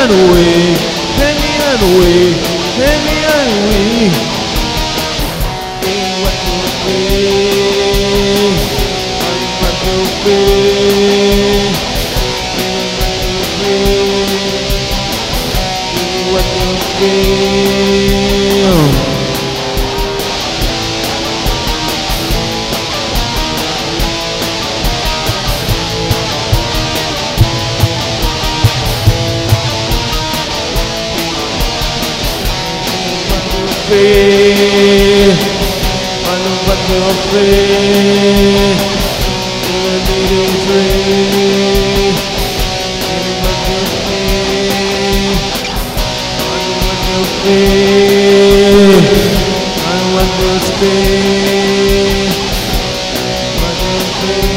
away, take me away, take me away. What will be? What will be? What will be? What will be? What will be? What will be?